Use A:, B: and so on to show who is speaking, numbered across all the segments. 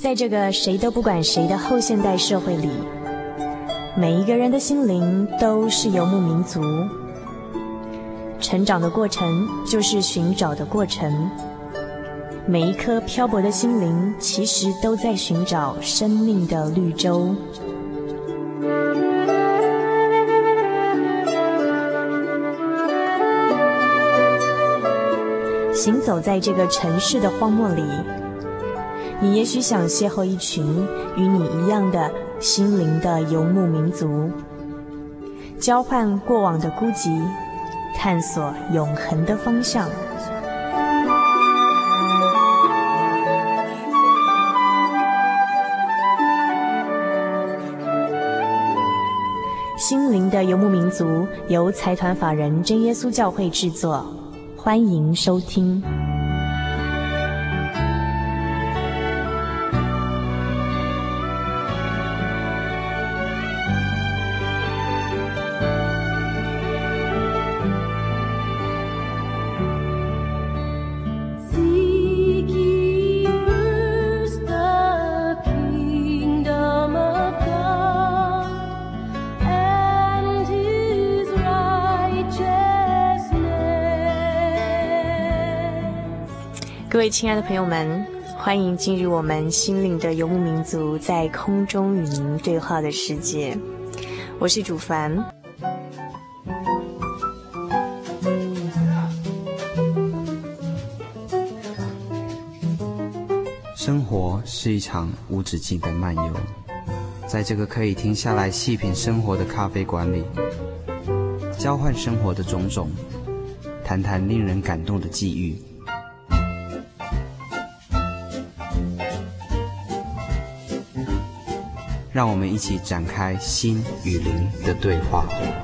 A: 在这个谁都不管谁的后现代社会里，每一个人的心灵都是游牧民族。成长的过程就是寻找的过程，每一颗漂泊的心灵其实都在寻找生命的绿洲。行走在这个城市的荒漠里，你也许想邂逅一群与你一样的心灵的游牧民族，交换过往的孤寂，探索永恒的方向。心灵的游牧民族由财团法人真耶稣教会制作，欢迎收听。各位亲爱的朋友们，欢迎进入我们心灵的游牧民族在空中与您对话的世界。我是主凡。
B: 生活是一场无止境的漫游，在这个可以停下来细品生活的咖啡馆里，交换生活的种种，谈谈令人感动的际遇。让我们一起展开心与灵的对话。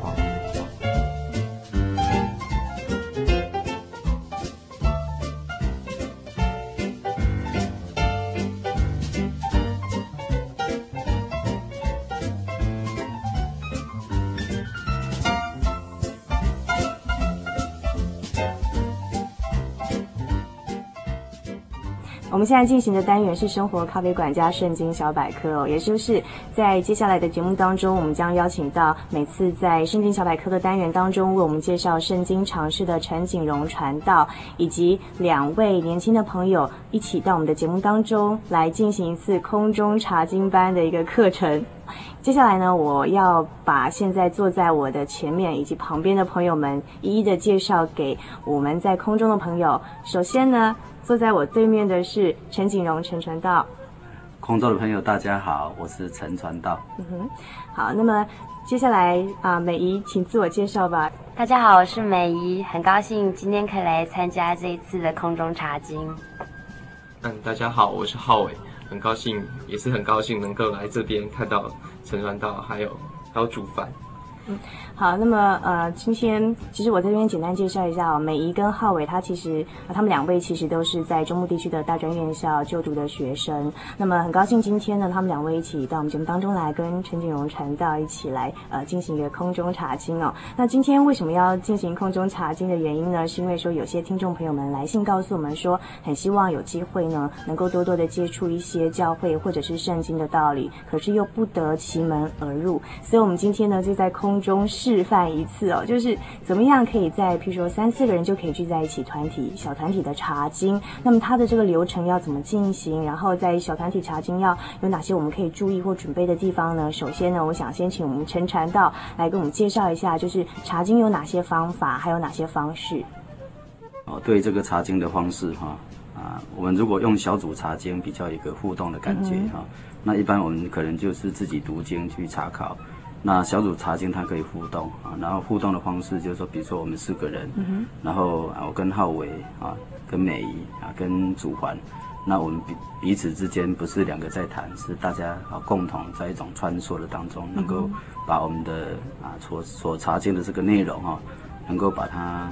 A: 我们现在进行的单元是生活咖啡馆加圣经小百科哦，也就是在接下来的节目当中，我们将邀请到每次在圣经小百科的单元当中为我们介绍圣经常识的陈景荣传道，以及2位年轻的朋友一起到我们的节目当中来进行一次空中查经班的一个课程。接下来呢，我要把现在坐在我的前面以及旁边的朋友们一一的介绍给我们在空中的朋友。首先呢，坐在我对面的是陈景荣陈传道。
C: 空中的朋友大家好，我是陈传道。
A: 好，那么接下来美仪请自我介绍吧。
D: 大家好，我是美仪，很高兴今天可以来参加这一次的空中查经。
E: 大家好，我是浩伟，很高兴能够来这边看到陈传道还有主凡。
A: 好，那么今天其实我这边简单介绍一下哦，美仪跟浩伟他们2位其实都是在中部地区的大专院校就读的学生。那么很高兴今天呢，他们2位一起到我们节目当中来，跟陈景荣传道一起来进行一个空中查经哦。那今天为什么要进行空中查经的原因呢？是因为说有些听众朋友们来信告诉我们说，很希望有机会呢，能够多多的接触一些教会或者是圣经的道理，可是又不得其门而入，所以我们今天呢就在空中示范一次哦，就是怎么样可以在譬如说3-4个人就可以聚在一起小团体的查经。那么它的这个流程要怎么进行，然后在小团体查经要有哪些我们可以注意或准备的地方呢？首先呢，我想先请我们陈传道来给我们介绍一下，就是查经有哪些方法，还有哪些方式。
C: 对这个查经的方式我们如果用小组查经比较有一个互动的感觉那一般我们可能就是自己读经去查考。那小组查经它可以互动然后互动的方式就是说，比如说我们4个人，然后我跟浩伟跟美仪跟祖环，那我们彼此之间不是2个在谈，是大家共同在一种穿梭的当中，能够把我们的所查经的这个内容能够把它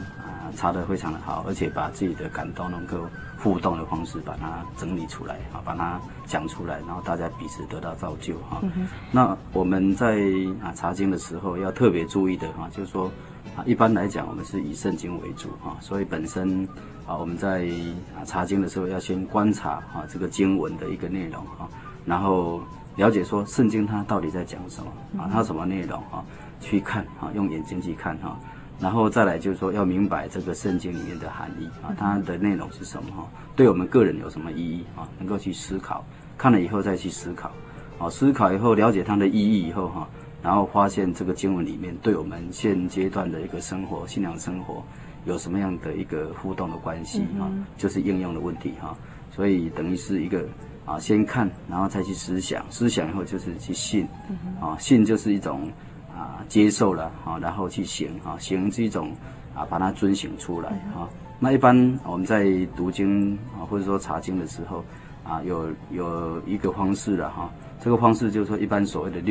C: 查得非常的好，而且把自己的感动能够互动的方式把它整理出来把它讲出来，然后大家彼此得到造就那我们在查经的时候要特别注意的就是说一般来讲我们是以圣经为主所以本身我们在查经的时候要先观察这个经文的一个内容然后了解说圣经它到底在讲什么它什么内容去看用眼睛去看然后再来就是说要明白这个圣经里面的含义它的内容是什么对我们个人有什么意义能够去思考，看了以后再去思考思考以后了解它的意义以后然后发现这个经文里面对我们现阶段的一个生活信仰生活有什么样的一个互动的关系就是应用的问题所以等于是一个先看然后再去思想，思想以后就是去信信就是一种接受了然后去行行是一种把它遵行出来那一般我们在读经或者说查经的时候有一个方式了这个方式就是说一般所谓的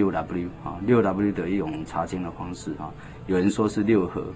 C: 6W 的一种查经的方式有人说是6合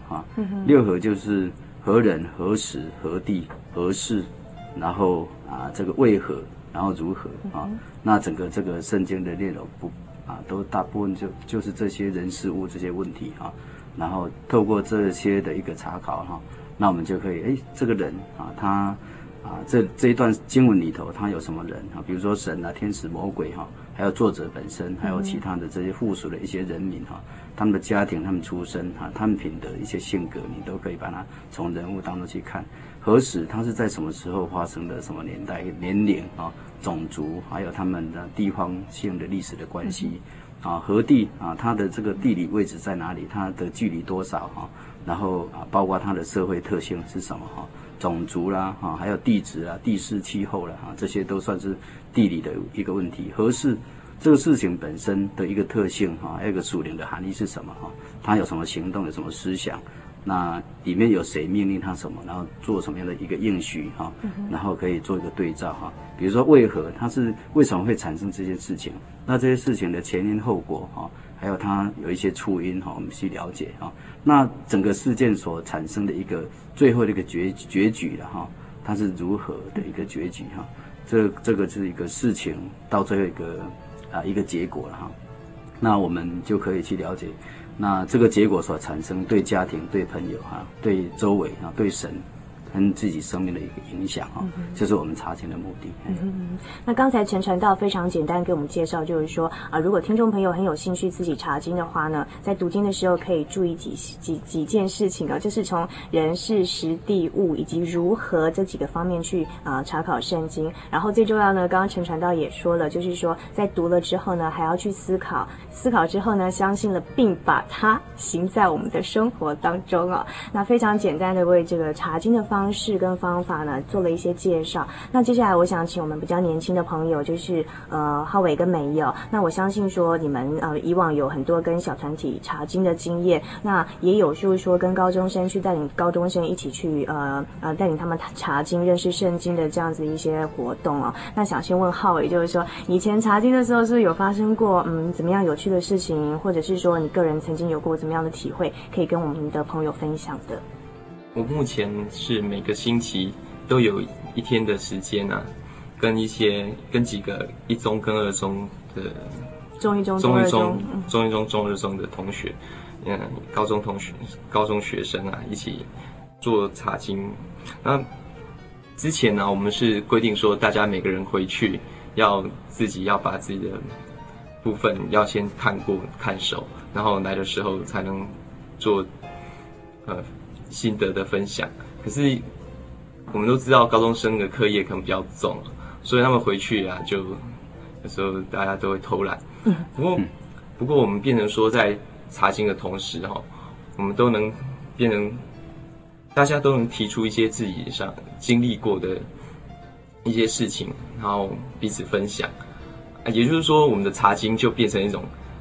C: 6合就是何人何时何地何事，然后这个为何，然后如何那整个这个圣经的内容都大部分就是这些人事物这些问题然后透过这些的一个查考那我们就可以这个人他这一段经文里头他有什么人比如说神天使魔鬼还有作者本身还有其他的这些附属的一些人民他们的家庭他们出身他们品德一些性格你都可以把它从人物当中去看，何时他是在什么时候发生的，什么年代年龄种族还有他们的地方性的历史的关系何地它的这个地理位置在哪里，它的距离多少然后包括它的社会特性是什么种族啦还有地质啦地势气候啦这些都算是地理的一个问题。何事这个事情本身的一个特性还有一个属灵的含义是什么它有什么行动有什么思想，那里面有谁命令他什么，然后做什么样的一个应许然后可以做一个对照比如说为何它是为什么会产生这些事情，那这些事情的前因后果还有它有一些初因我们去了解那整个事件所产生的一个最后的一个结局了它是如何的一个结局这个是一个事情到最后一个结果了那我们就可以去了解那这个结果所产生对家庭对朋友对周围对神跟自己生命的一个影响就是我们查经的目的。
A: 那刚才陈传道非常简单给我们介绍，就是说如果听众朋友很有兴趣自己查经的话呢，在读经的时候可以注意几件事情就是从人事时地物以及如何这几个方面去查考圣经。然后最重要呢，刚刚陈传道也说了，就是说在读了之后呢，还要去思考之后呢，相信了并把它行在我们的生活当中那非常简单的为这个查经的方式跟方法呢做了一些介绍。那接下来我想请我们比较年轻的朋友，就是浩伟跟美友，那我相信说你们以往有很多跟小团体查经的经验，那也有就是说跟高中生去带领高中生一起去带领他们查经认识圣经的这样子一些活动那想先问浩伟，就是说以前查经的时候是不是有发生过怎么样有趣的事情，或者是说你个人曾经有过怎么样的体会可以跟我们的朋友分享的？
E: 我目前是每个星期都有一天的时间跟几个一中跟二中的中一中、中二中的同学，高中学生一起做查经。那之前我们是规定说，大家每个人回去自己要把自己的部分要先看过看熟，然后来的时候才能做心得的分享。可是我们都知道高中生的课业可能比较重，所以他们回去就有时候大家都会偷懒。不过我们变成说，在查经的同时我们都能变成大家都能提出一些自己上经历过的一些事情，然后彼此分享。也就是说，我们的查经就变成一种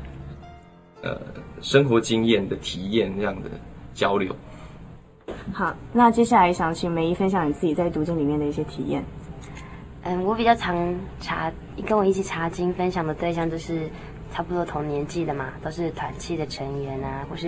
E: 生活经验的体验这样的交流。
A: 好，那接下来想请梅姨分享你自己在读经里面的一些体验。
D: 我比较常跟我一起查经分享的对象就是差不多同年纪的嘛，都是团契的成员或是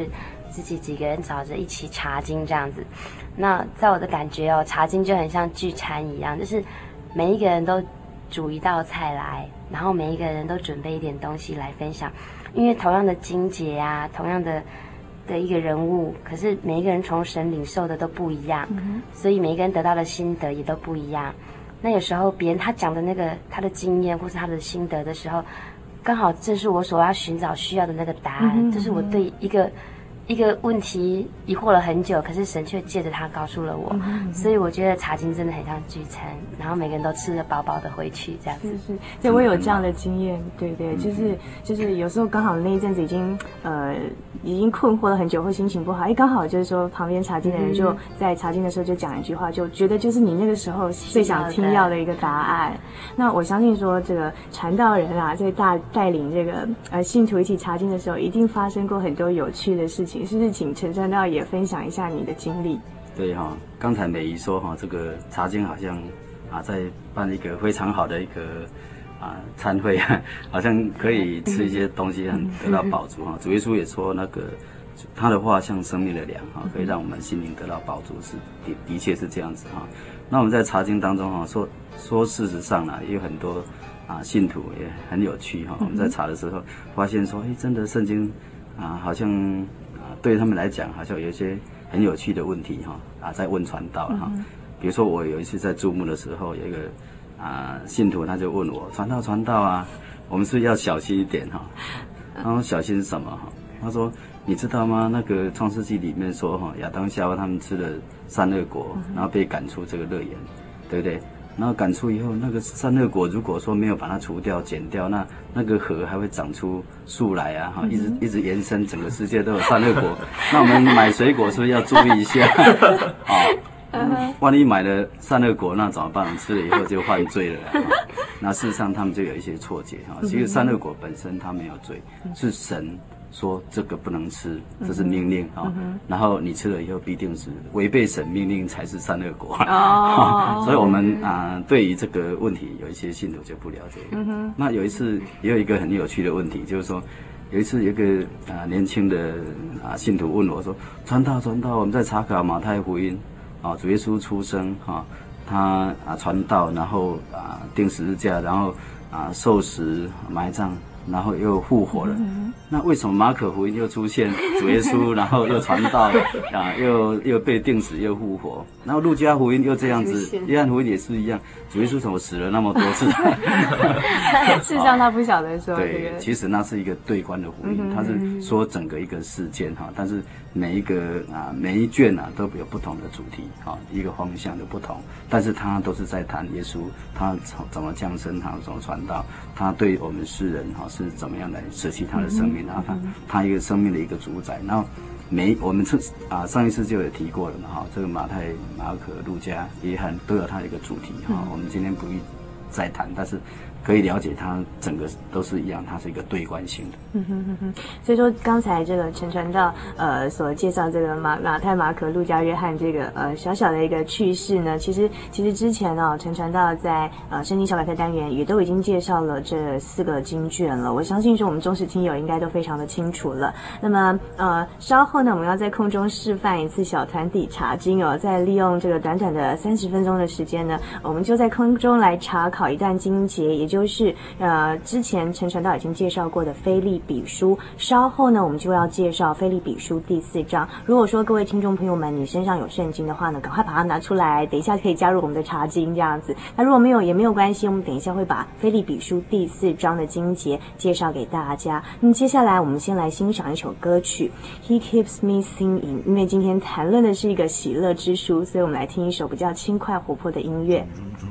D: 自己几个人找着一起查经这样子。那在我的感觉哦，查经就很像聚餐一样，就是每一个人都煮一道菜来，然后每一个人都准备一点东西来分享。因为同样的经节啊，同样的一个人物，可是每一个人从神领受的都不一样，所以每一个人得到的心得也都不一样。那有时候别人他讲的那个他的经验或是他的心得的时候，刚好正是我所要寻找需要的那个答案，就是我对一个问题疑惑了很久，可是神却借着他告诉了我，所以我觉得查经真的很像聚餐，然后每个人都吃得饱饱的回去这样子。
A: 是，对，我有这样的经验，对，就是有时候刚好那一阵子已经困惑了很久，或心情不好，刚好就是说旁边查经的人就在查经的时候就讲一句话，就觉得就是你那个时候最想听到的一个答案。那我相信说这个传道人啊，在带领这个信徒一起查经的时候，一定发生过很多有趣的事情。是不是请陈传道也分享一下你的经历？
C: 对哈，刚才美仪说哈，这个查经好像在办一个非常好的一个餐会，好像可以吃一些东西，很得到饱足哈。主耶稣也说那个他的话像生命的粮哈，可以让我们心灵得到饱足，是的确是这样子哈。那我们在查经当中哈，说事实上呢，也有很多信徒也很有趣哈。我们在查的时候发现说，真的圣经好像对他们来讲，好像有一些很有趣的问题哈在问传道哈。比如说我有一次在注目的时候，有一个信徒他就问我，传道啊，我们是要小心一点哈。他说小心什么哈？他说你知道吗？那个创世纪里面说哈，亚当夏娃他们吃了善恶果，然后被赶出这个乐园，对不对？然后赶出以后，那个善恶果如果说没有把它除掉、剪掉，那个河还会长出树来啊，一直延伸，整个世界都有善恶果。那我们买水果是不是要注意一下？万一买了善恶果，那怎么办？吃了以后就犯罪了。那事实上他们就有一些错解哈。其实善恶果本身它没有罪，是神说这个不能吃，这是命令啊。然后你吃了以后必定是违背神命令才是善恶果。所以我们对于这个问题有一些信徒就不了解。那有一次也有一个很有趣的问题，就是说有一次有一个年轻的信徒问我说，传道，我们在查考马太福音主耶稣出生他传道，然后钉十字架，然后受死埋葬，然后又复活了。那为什么马可福音又出现主耶稣，然后又传道又被钉死又复活？然后路加福音又这样子，约翰福音也是一样，主耶稣怎么死了那么多次？
A: 事实上他不晓得说
C: 对，其实那是一个对观的福音，他是说整个一个事件但是每一卷都有不同的主题一个方向的不同，但是他都是在谈耶稣他怎么降生，他怎么传道，他对我们世人是怎么样来舍弃他的生命，然后他一个生命的一个主宰。然后我们上一次就有提过了嘛这个马太、马可、路加、约翰都有他的一个主题我们今天不再谈，但是可以了解它整个都是一样，它是一个对观性的。
A: 所以说刚才这个陈传道所介绍这个马太、马可、路加、约翰这个小小的一个趣事呢，其实之前陈传道在圣经小百科单元也都已经介绍了这4个经卷了。我相信说我们忠实听友应该都非常的清楚了。那么稍后呢，我们要在空中示范一次小团体查经再利用这个短短的30分钟的时间呢，我们就在空中来查考一段经节，也就是之前陈传道已经介绍过的腓立比书。稍后呢，我们就要介绍腓立比书第4章。如果说各位听众朋友们你身上有圣经的话呢，赶快把它拿出来，等一下可以加入我们的查经这样子。那如果没有也没有关系，我们等一下会把腓立比书第4章的经节介绍给大家。那么接下来我们先来欣赏一首歌曲 He Keeps Me Singing， 因为今天谈论的是一个喜乐之书，所以我们来听一首比较轻快活泼的音乐。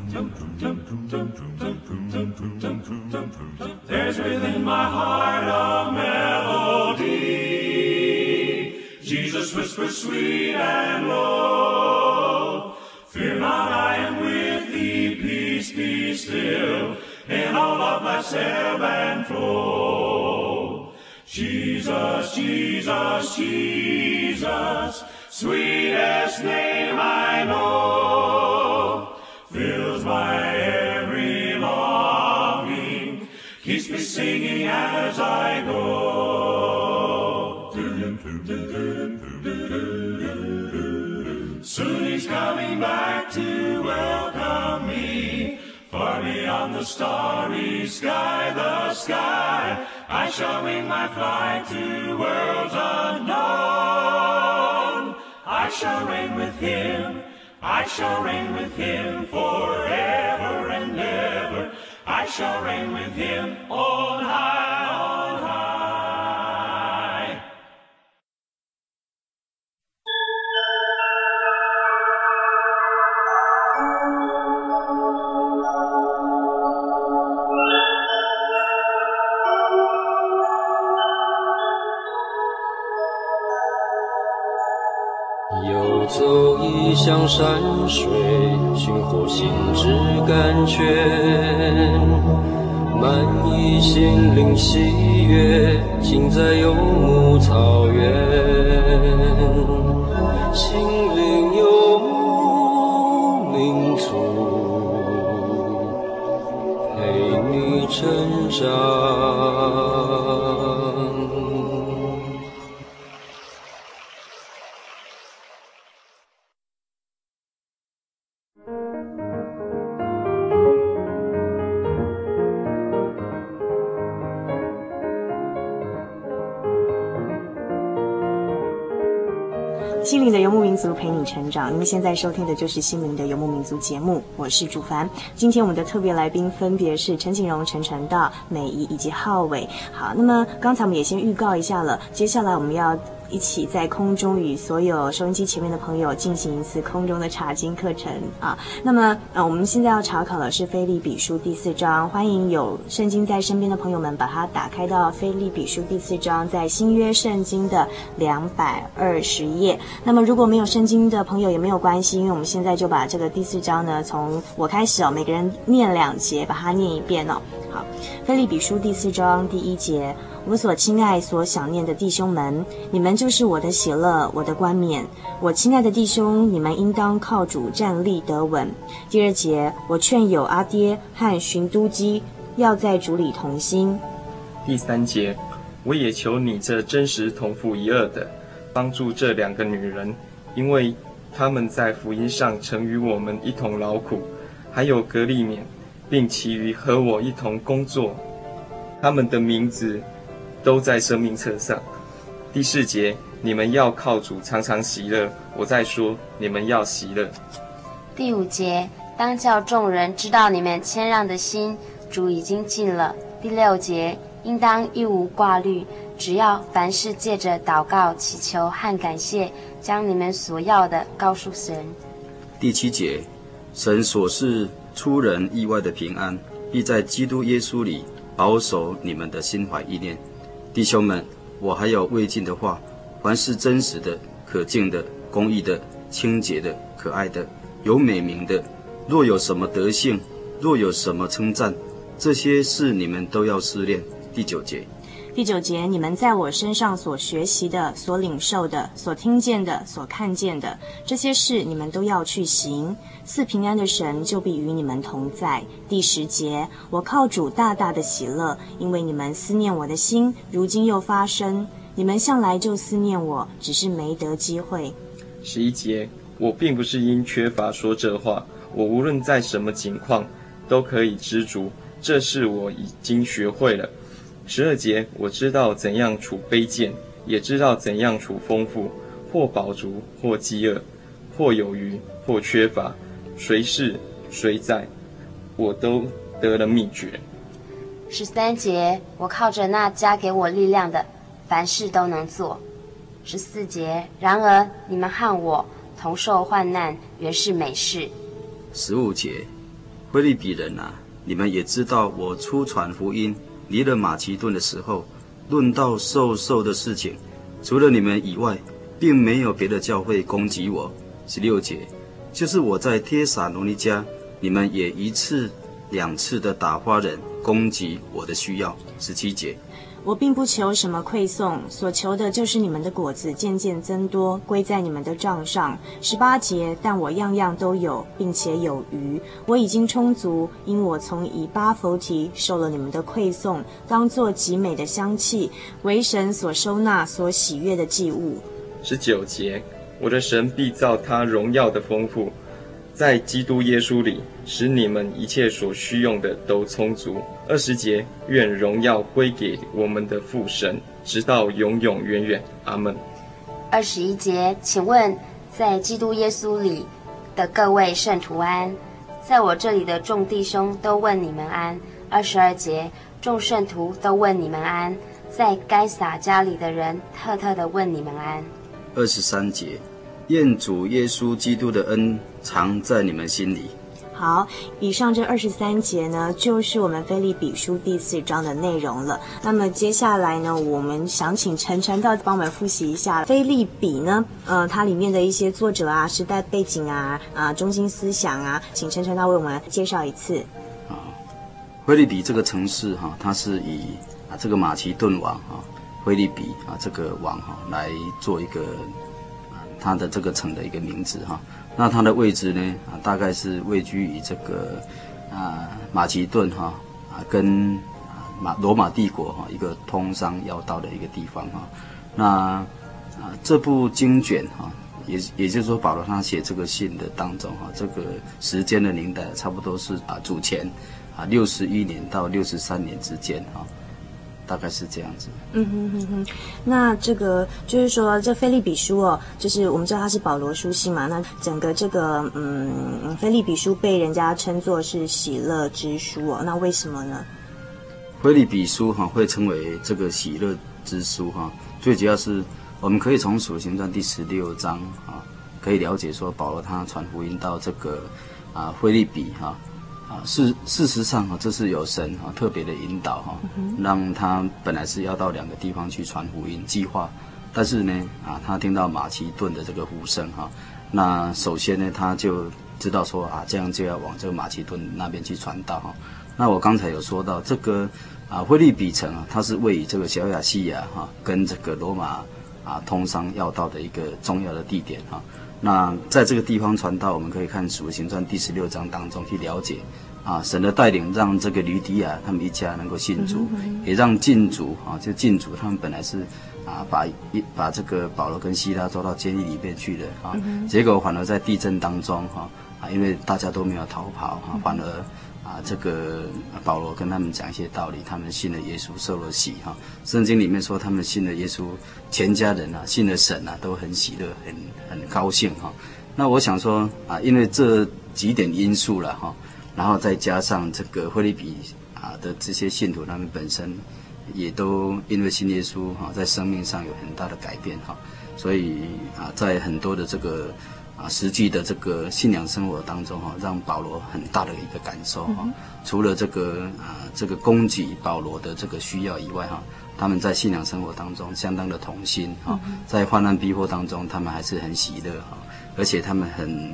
F: There's within my heart a melody. Jesus whispers sweet and low. Fear not, I am with thee. Peace be still in all of life's ebb and flow. Jesus, Jesus, Jesus, sweetest name I know. Fills my every longing, keeps me singing as I go. Soon he's coming back to welcome me. Far beyond the starry sky, I shall wing my flight to worlds unknown. I shall reign with him, I shall reign with him forever and ever. I shall reign with him on high, on high.
G: 游走异乡山水，寻获心之甘泉，满溢心灵喜悦，尽在游牧草原。心灵游牧民族，陪你成长。
A: 心灵的游牧民族陪你成长。你们现在收听的就是心灵的游牧民族节目，我是主凡。今天我们的特别来宾分别是陈景荣、陈传道、美仪以及浩伟。好，那么刚才我们也先预告一下了，接下来我们要一起在空中与所有收音机前面的朋友进行一次空中的查经课程啊。那么我们现在要查考的是腓立比书第4章，欢迎有圣经在身边的朋友们把它打开到腓立比书第4章，在新约圣经的220页。那么如果没有圣经的朋友也没有关系，因为我们现在就把这个第4章呢，从我开始每个人念2节，把它念一遍好，腓立比书第4章第1节，我所亲爱所想念的弟兄们，你们就是我的喜乐，我的冠冕。我亲爱的弟兄，你们应当靠主站立得稳。第2节，我劝有阿爹和寻都基要在主里同心。
E: 第3节，我也求你这真实同父一轭的，帮助这2个女人，因为她们在福音上曾与我们一同劳苦，还有革利免，并其余和我一同工作，他们的名字都在生命册上。第4节，你们要靠主常常喜乐。我再说，你们要喜乐。
D: 第5节，当叫众人知道你们谦让的心，主已经尽了。第6节，应当一无挂虑，只要凡事借着祷告、祈求和感谢，将你们所要的告诉神。
C: 第7节，神所是出人意外的平安，必在基督耶稣里保守你们的心怀意念。弟兄们，我还有未尽的话，凡是真实的、可敬的、公义的、清洁的、可爱的、有美名的，若有什么德性，若有什么称赞，这些事你们都要思练。第9节，
A: 你们在我身上所学习的、所领受的、所听见的、所看见的，这些事你们都要去行。赐平安的神就必与你们同在。第10节，我靠主大大的喜乐，因为你们思念我的心，如今又发生。你们向来就思念我，只是没得机会。
E: 11节，我并不是因缺乏说这话，我无论在什么情况都可以知足，这事我已经学会了。12节，我知道怎样处卑贱，也知道怎样处丰富，或饱足，或饥饿，或有余，或缺乏，谁是谁在，我都得了秘诀。
D: 13节，我靠着那加给我力量的，凡事都能做。14节，然而你们和我同受患难，原是美事。
C: 15节，腓立比人啊，你们也知道我初传福音离了马其顿的时候，论到受的事情，除了你们以外，并没有别的教会攻击我。16节，就是我在帖撒罗尼迦，你们也1次2次的打发人攻击我的需要。17节，
A: 我并不求什么馈送，所求的就是你们的果子渐渐增多，归在你们的账上。18节，但我样样都有，并且有余，我已经充足，因我从以巴弗提受了你们的馈送，当作极美的香气，为神所收纳、所喜悦的祭物。
E: 19节， 我的神必造他荣耀的丰富，在基督耶稣里，使你们一切所需用的都充足。20节，愿荣耀归给我们的父神，直到永永远远。阿们。
D: 21节，请问在基督耶稣里的各位圣徒安，在我这里的众弟兄都问你们安。22节，众圣徒都问你们安，在该撒家里的人特特的问你们安。
C: 23节，愿主耶稣基督的恩常在你们心里。
A: 好，以上这23节呢，就是我们腓立比书第4章的内容了。那么接下来呢，我们想请陈传道帮我们复习一下腓立比呢，它里面的一些作者啊、时代背景啊、中心思想啊，请陈传道为我们介绍一次。
C: 腓立比这个城市它是以这个马其顿王腓立比这个王来做一个它的这个城的一个名字那它的位置呢大概是位居于这个马其顿跟罗马帝国一个通商要道的一个地方那这部经卷也就是说保罗他写这个信的当中这个时间的年代差不多是主前61年到63年之间大概是这样子。
A: 那这个就是说，这腓立比书就是我们知道它是保罗书信嘛。那整个这个腓立比书被人家称作是喜乐之书那为什么呢？
C: 腓立比书会称为这个喜乐之书最主要是我们可以从使徒行传第16章可以了解说保罗他传福音到这个腓立比事实上这是有神特别的引导让他本来是要到2个地方去传福音计划，但是呢他听到马其顿的这个呼声那首先呢他就知道说这样就要往这个马其顿那边去传道那我刚才有说到这个腓立比城它是位于这个小亚细亚跟这个罗马通商要道的一个重要的地点那在这个地方传道，我们可以看使徒行传第16章当中去了解神的带领让这个吕底亚他们一家能够信主，也让禁主就禁主他们本来是把这个保罗跟希拉抓到监狱里面去的结果反而在地震当中因为大家都没有逃跑反而这个保罗跟他们讲一些道理，他们信了耶稣受了洗圣经里面说他们信了耶稣，全家人信了神都很喜乐很高兴那我想说因为这几点因素了然后再加上这个腓立比的这些信徒他们本身也都因为信耶稣在生命上有很大的改变所以在很多的这个实际的这个信仰生活当中让保罗很大的一个感受除了这个供给保罗的这个需要以外他们在信仰生活当中相当的同心在患难逼迫当中他们还是很喜乐而且他们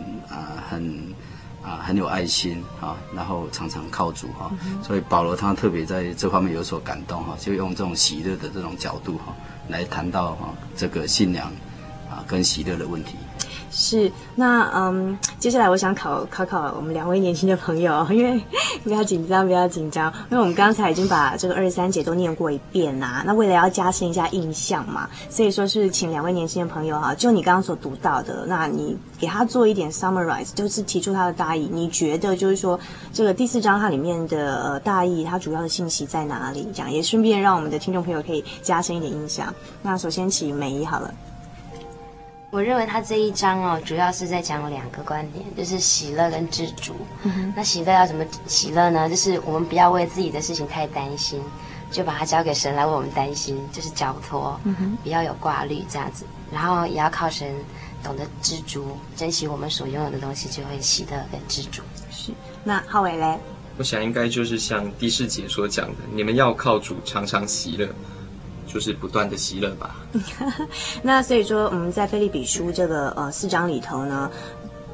C: 很有爱心然后常常靠主所以保罗他特别在这方面有所感动就用这种喜乐的这种角度来谈到这个信仰跟喜乐的问题。
A: 是，那接下来我想考我们2位年轻的朋友因为不要紧张，因为我们刚才已经把这个23节都念过一遍那为了要加深一下印象嘛，所以说是请2位年轻的朋友就你刚刚所读到的，那你给他做一点 summarize， 就是提出他的大意，你觉得就是说这个第4章它里面的大意，它主要的信息在哪里？这样也顺便让我们的听众朋友可以加深一点印象。那首先请美仪好了。
D: 我认为他这一章主要是在讲2个观点，就是喜乐跟知足。那喜乐要怎么喜乐呢？就是我们不要为自己的事情太担心，就把它交给神来为我们担心，就是交托，不要有挂虑这样子。然后也要靠神懂得知足，珍惜我们所拥有的东西，就会喜乐跟知足。
A: 是，那浩伟嘞？
E: 我想应该就是像第4节所讲的，你们要靠主常常喜乐。就是不断的喜乐吧。
A: 那所以说，我们在腓立比书这个4章里头呢，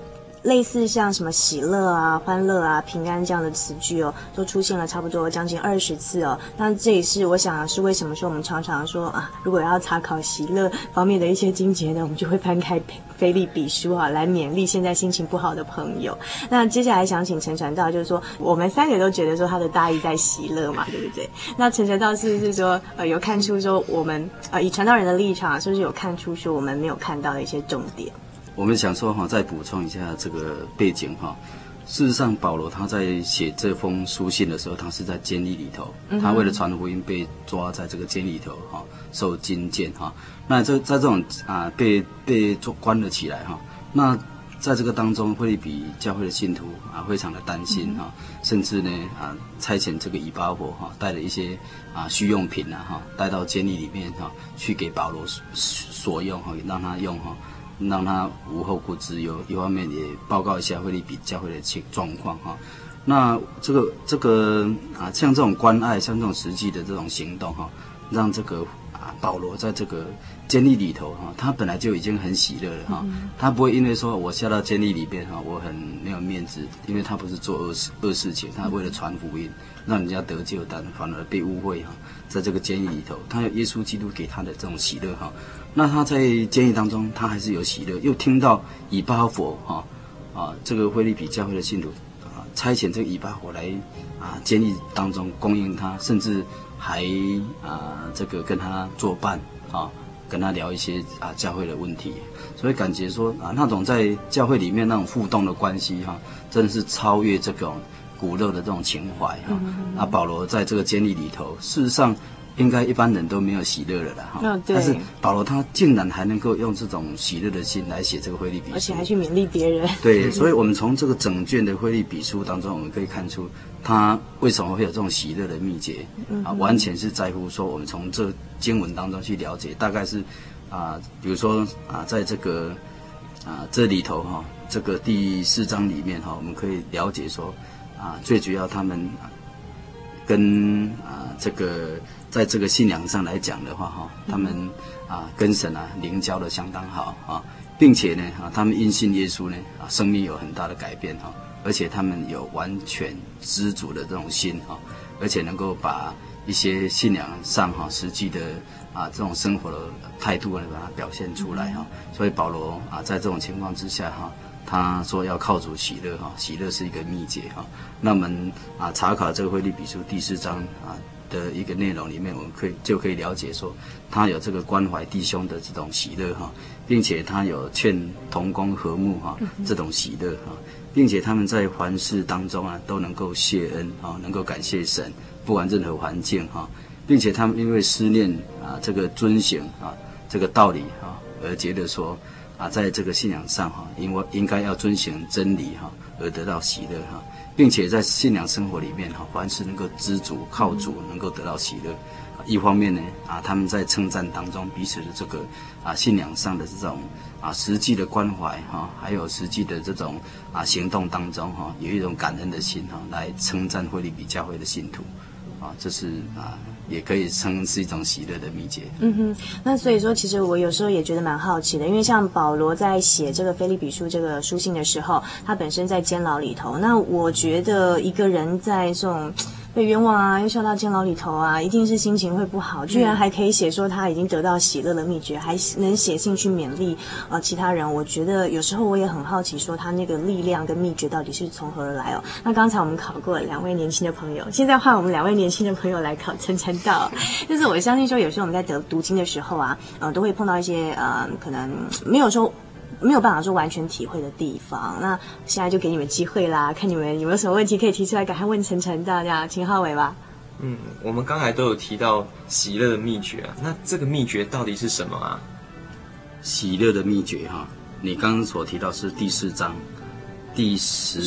A: 类似像什么喜乐啊、欢乐啊、平安这样的词句哦，都出现了差不多将近20次哦。那这也是我想是为什么说我们常常说啊，如果要查考喜乐方面的一些经节呢，我们就会翻开腓立比书啊，来勉励现在心情不好的朋友。那接下来想请陈传道，就是说我们3个都觉得说他的大意在喜乐嘛，对不对？那陈传道是不是说有看出说我们以传道人的立场，是不是有看出说我们没有看到的一些重点？
C: 我们想说再补充一下这个背景事实上保罗他在写这封书信的时候，他是在监狱里头，他为了传福音被抓在这个监狱里头受禁见那在这种被关了起来那在这个当中，腓立比教会的信徒非常的担心甚至呢差遣这个以巴弗带了一些需用品带到监狱里面去给保罗所用让他用让他无后顾之忧，一方面也报告一下腓立比教会的状况那这个像这种关爱，像这种实际的这种行动让这个保罗在这个监狱里头他本来就已经很喜乐了他不会因为说我下到监狱里边我很没有面子，因为他不是做恶事情，他为了传福音让人家得救，但反而被误会在这个监狱里头，他有耶稣基督给他的这种喜乐那他在监狱当中他还是有喜乐，又听到以巴弗这个腓立比教会的信徒差遣这个以巴弗来监狱当中供应他，甚至还这个跟他作伴跟他聊一些教会的问题，所以感觉说那种在教会里面那种互动的关系真的是超越这种骨肉的这种情怀保罗在这个监狱里头，事实上应该一般人都没有喜乐了啦但是保罗他竟然还能够用这种喜乐的心来写这个腓立比书，
A: 而且还去勉励别人。
C: 对，所以我们从这个整卷的腓立比书当中，我们可以看出他为什么会有这种喜乐的秘诀完全是在乎说我们从这经文当中去了解，大概是比如说在这个这里头这个第4章里面我们可以了解说最主要他们跟这个在这个信仰上来讲的话他们跟神灵交的相当好并且呢他们因信耶稣呢生命有很大的改变而且他们有完全知足的这种心而且能够把一些信仰上实际的这种生活的态度呢把它表现出来所以保罗在这种情况之下他说要靠主喜乐喜乐是一个秘诀那我们查考这个腓立比书第4章的一个内容里面，我们就可以了解说他有这个关怀弟兄的这种喜乐并且他有劝同工和睦这种喜乐并且他们在凡事当中都能够谢恩能够感谢神，不管任何环境并且他们因为思念这个遵行这个道理而觉得说在这个信仰上因为应该要遵行真理而得到喜乐并且在信仰生活里面凡事能够知足靠主能够得到喜乐一方面呢他们在称赞当中彼此的这个信仰上的这种实际的关怀还有实际的这种行动当中有一种感恩的心来称赞腓立比教会的信徒这是也可以称是一种喜乐的秘诀。
A: 那所以说其实我有时候也觉得蛮好奇的，因为像保罗在写这个腓立比书这个书信的时候，他本身在监牢里头，那我觉得一个人在这种被冤枉又下到监牢里头一定是心情会不好，居然还可以写说他已经得到喜乐的秘诀，还能写信去勉励其他人。我觉得有时候我也很好奇说他那个力量跟秘诀到底是从何而来那刚才我们考过2位年轻的朋友，现在换我们2位年轻的朋友来考陈传道。就是我相信说有时候我们在读经的时候都会碰到一些可能没有办法说完全体会的地方，那现在就给你们机会啦，看你们有没有什么问题可以提出来，赶快问陈传道，这样请浩伟吧。
E: 我们刚才都有提到喜乐的秘诀那这个秘诀到底是什么
C: 喜乐的秘诀你刚刚所提到是第4章第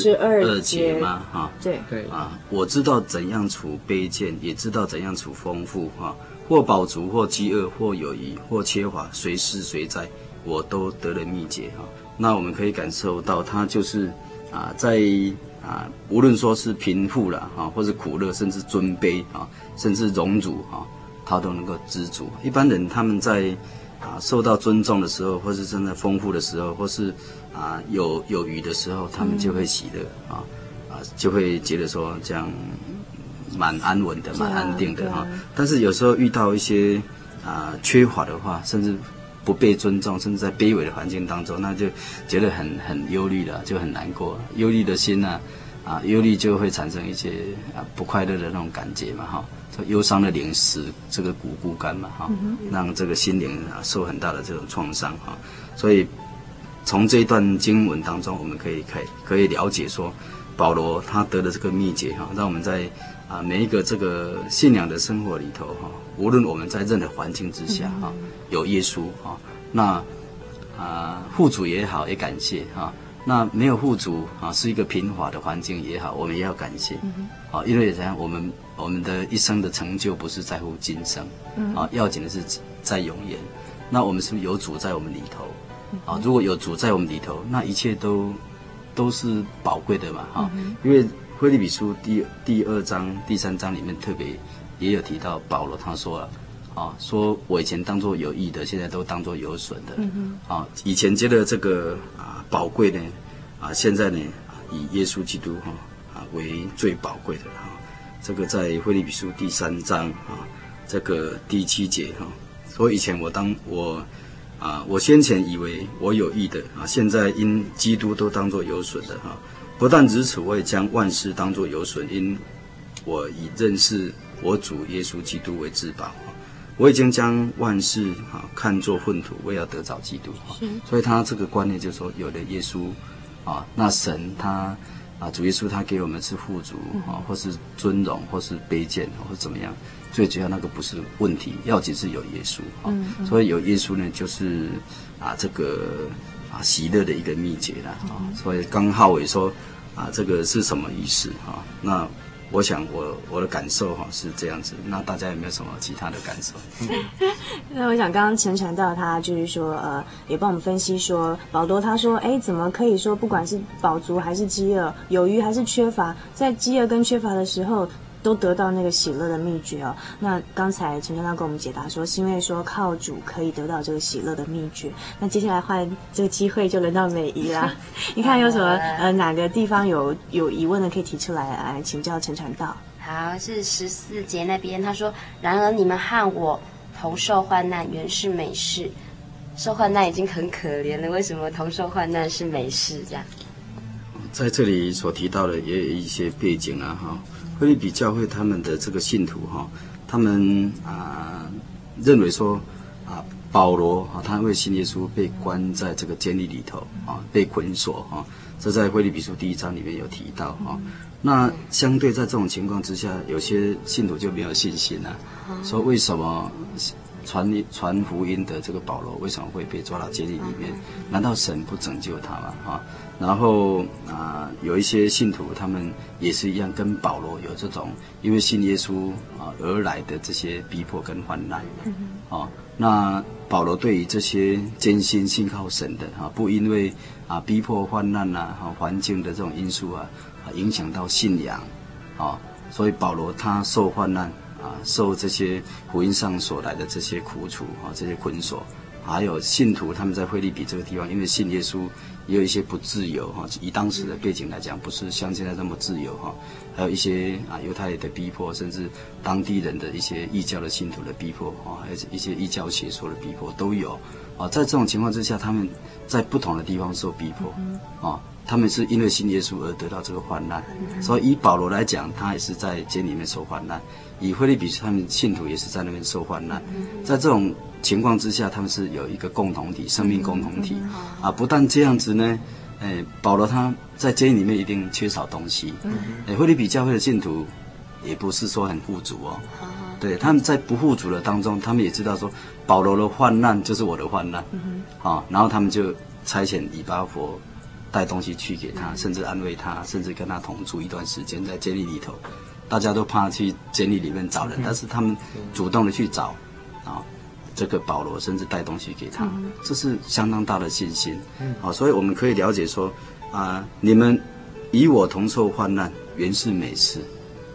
C: 12节吗
A: 对
C: 我知道怎样处卑贱，也知道怎样处丰富或饱足或饥饿或有余或缺乏，随时随在我都得了秘诀那我们可以感受到他就是在无论说是贫富啦或是苦乐，甚至尊卑甚至荣辱他都能够知足。一般人他们在受到尊重的时候，或是真的丰富的时候，或是有余的时候，他们就会喜乐就会觉得说这样蛮安稳的，蛮安定的但是有时候遇到一些缺乏的话，甚至不被尊重，甚至在卑微的环境当中，那就觉得很忧虑了，就很难过。忧虑的心忧虑就会产生一些不快乐的那种感觉嘛忧伤的灵使这个骨枯干嘛让这个心灵受很大的这种创伤所以从这一段经文当中，我们可以了解说，保罗他得的这个秘诀让我们在每一个这个信仰的生活里头无论我们在任何环境之下有耶稣那富足也好，也感谢那没有富足是一个贫乏的环境也好，我们也要感谢因为怎样，我们的一生的成就不是在乎今生要紧的是在永远。那我们是不是有主在我们里头如果有主在我们里头，那一切都是宝贵的嘛因为腓立比书第2章第3章里面特别也有提到，保罗他说说我以前当作有益的，现在都当作有损的以前觉得这个宝贵呢现在呢以耶稣基督为最宝贵的这个在腓立比书第3章这个第7节所以以前我先前以为我有益的现在因基督都当作有损的不但如此，我也将万事当作有损，因我以认识我主耶稣基督为至宝我已经将万事看作粪土，为要得着基督所以他这个观念就是说，有了耶稣那神他主耶稣他给我们是富足或是尊荣，或是卑贱，或是怎么样，最主要那个不是问题，要紧是有耶稣所以有耶稣呢，就是这个喜乐的一个秘诀啦所以刚浩伟说这个是什么意思那我想我的感受是这样子，那大家有没有什么其他的感受？
A: 那我想刚刚陈传道他就是说也帮我们分析说，保罗他说怎么可以说不管是饱足还是饥饿，有余还是缺乏，在饥饿跟缺乏的时候都得到那个喜乐的秘诀那刚才陈传道跟我们解答说，是因为说靠主可以得到这个喜乐的秘诀。那接下来换这个机会就轮到美仪啦你看有什么哪个地方有疑问的可以提出来请教陈传道。
D: 好，是14节那边他说，然而你们和我同受患难原是美事。受患难已经很可怜了，为什么同受患难是美事？这样
C: 在这里所提到的也有一些背景腓立比教会他们的这个信徒他们认为说保罗他因为信耶稣被关在这个监狱里头被捆锁这在腓立比书第1章里面有提到那相对在这种情况之下，有些信徒就没有信心了说为什么传福音的这个保罗为什么会被抓到监狱里面？难道神不拯救他吗？然后有一些信徒他们也是一样，跟保罗有这种因为信耶稣而来的这些逼迫跟患难那保罗对于这些坚信信靠神的不因为逼迫患难环境的这种因素影响到信仰所以保罗他受患难受这些福音上所来的这些苦楚这些捆锁，还有信徒他们在腓立比这个地方，因为信耶稣也有一些不自由以当时的背景来讲，不是像现在这么自由还有一些犹太人的逼迫，甚至当地人的一些异教的信徒的逼迫还有一些异教邪说的逼迫都有在这种情况之下，他们在不同的地方受逼迫他们是因为信耶稣而得到这个患难所以以保罗来讲，他也是在监里面受患难，以腓立比他们信徒也是在那边受患难在这种情况之下，他们是有一个共同体，生命共同体不但这样子呢保罗他在监里面一定缺少东西腓立比教会的信徒也不是说很富足对，他们在不富足的当中，他们也知道说保罗的患难就是我的患难然后他们就差遣以巴弗带东西去给他，甚至安慰他，甚至跟他同住一段时间在监狱里头。大家都怕去监狱里面找人，但是他们主动的去找这个保罗，甚至带东西给他，这是相当大的信心所以我们可以了解说你们与我同受患难原是美事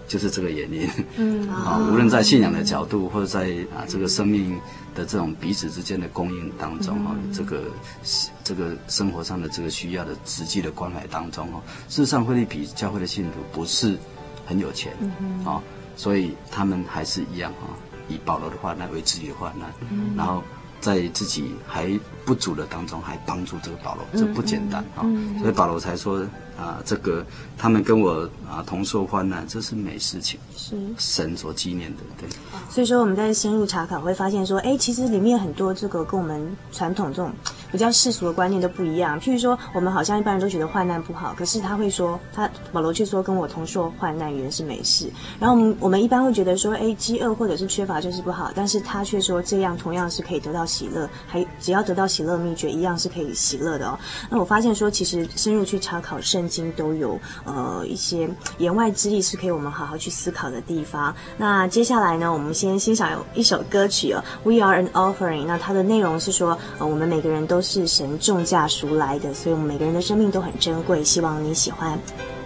C: 就是这个原因。无论在信仰的角度，或者在这个生命的这种彼此之间的供应当中这个生活上的这个需要的实际的关怀当中事实上腓立比教会的信徒不是很有钱所以他们还是一样以保罗的患难为自己的患难，然后在自己还不足的当中还帮助这个保罗，这不简单所以保罗才说这个他们跟我同受患难，这是美事情，是神所纪念的。对，
A: 所以说我们在深入查考会发现说，其实里面很多这个跟我们传统这种比较世俗的观念都不一样。譬如说，我们好像一般人都觉得患难不好，可是他会说，保罗却说跟我同受患难原是美事。然后我们一般会觉得说，饥饿或者是缺乏就是不好，但是他却说这样同样是可以得到喜乐，还只要得到喜乐秘诀，一样是可以喜乐的哦。那我发现说，其实深入去查考圣经都有一些言外之意，是可以我们好好去思考的地方。那接下来呢，我们先欣赏一首歌曲We Are an Offering。那它的内容是说，我们每个人都是神重价赎来的，所以我们每个人的生命都很珍贵，希望你喜欢。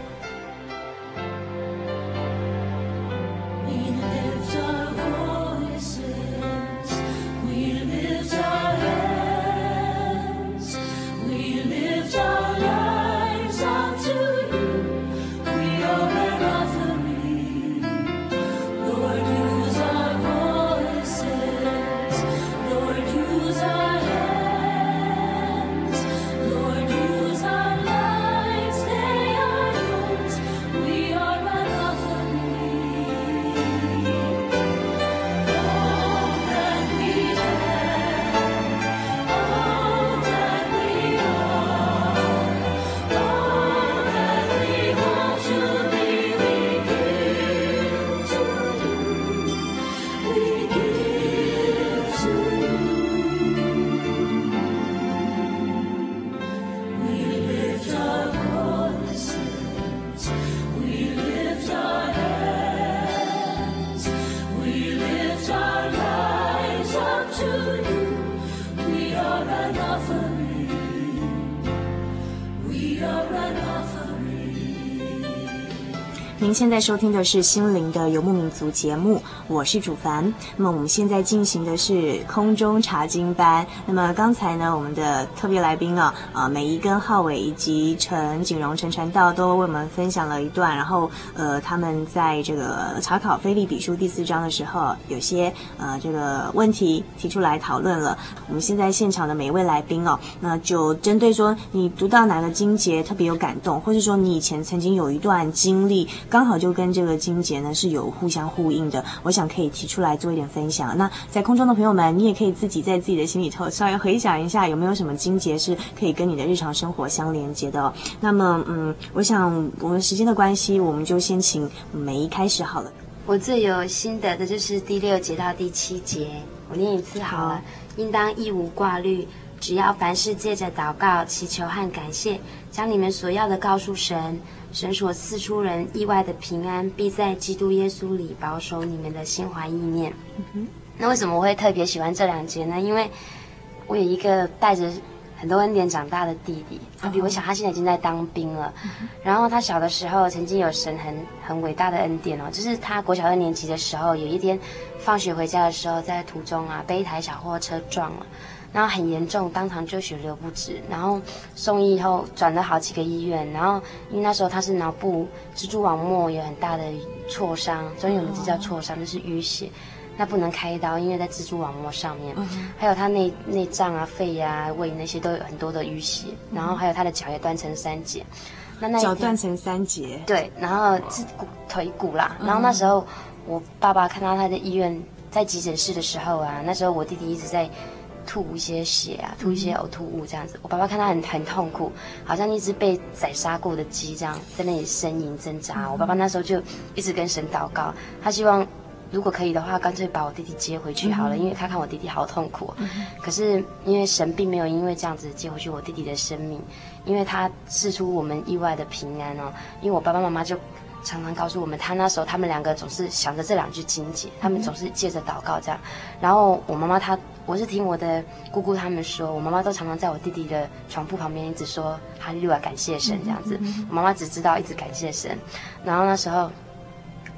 A: 您现在收听的是心灵的游牧民族节目，我是主凡。那么我们现在进行的是空中查经班。那么刚才呢，我们的特别来宾美仪跟浩伟以及陈景荣陈传道都为我们分享了一段，然后他们在这个查考腓立比书第4章的时候，有些这个问题提出来讨论了。我们现在现场的每一位来宾那就针对说你读到哪个经节特别有感动，或是说你以前曾经有一段经历刚好就跟这个经节呢是有互相呼应的，我想可以提出来做一点分享。那在空中的朋友们，你也可以自己在自己的心里头稍微回想一下，有没有什么经节是可以跟你的日常生活相连接的那么我想我们时间的关系，我们就先请美仪开始好了。
D: 我最有心得的就是第6节到第7节，我念一次好了。应当一无挂虑，只要凡事借着祷告、祈求和感谢，将你们所要的告诉神。神所赐出人意外的平安，必在基督耶稣里保守你们的心怀意念。那为什么我会特别喜欢这2节呢？因为我有一个带着很多恩典长大的弟弟，他比我小，他现在已经在当兵了。然后他小的时候曾经有神很伟大的恩典就是他国小2年级的时候，有一天放学回家的时候，在途中被一台小货车撞了。然后很严重，当场就血流不止，然后送医以后转了好几个医院，然后因为那时候他是脑部蜘蛛网膜有很大的挫伤，专业名字叫挫伤，就是淤血，那不能开刀，因为在蜘蛛网膜上面，还有他内脏肺胃那些都有很多的淤血，然后还有他的脚也断成3节，那
A: 脚断成3节，
D: 对，然后是腿骨啦，然后那时候我爸爸看到他在医院在急诊室的时候那时候我弟弟一直在吐一些血吐一些呕吐物这样子，我爸爸看他很痛苦，好像一只被宰杀过的鸡这样在那里呻吟挣扎。我爸爸那时候就一直跟神祷告，他希望如果可以的话，干脆把我弟弟接回去好了，因为他看我弟弟好痛苦。可是因为神并没有因为这样子接回去我弟弟的生命，因为他赐出我们意外的平安因为我爸爸妈妈就常常告诉我们，他那时候他们2个总是想着这2句经节，他们总是借着祷告这样。然后我妈妈我是听我的姑姑他们说，我妈妈都常常在我弟弟的床铺旁边一直说哈利路亚感谢神这样子。我妈妈只知道一直感谢神。然后那时候